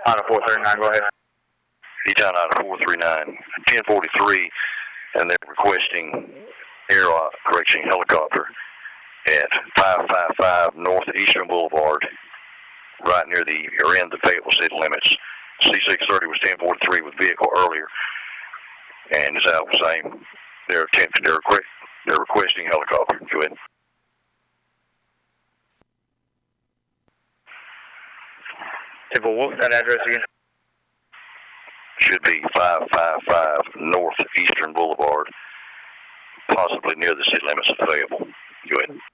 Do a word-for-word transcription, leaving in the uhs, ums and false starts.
Idaho four three nine, go ahead. E-Town Idaho four three nine, ten forty-three, and they're requesting airlock correction helicopter at five five five North Eastern Boulevard, right near the, or in the Fayetteville city limits. C six thirty was ten forty-three with vehicle earlier, and it's out the same. They're attempting, they're, request, they're requesting helicopter. Go ahead. Typical, what was that address again? Should be five five five North Eastern Boulevard, possibly near the city limits of Fayetteville. Go ahead.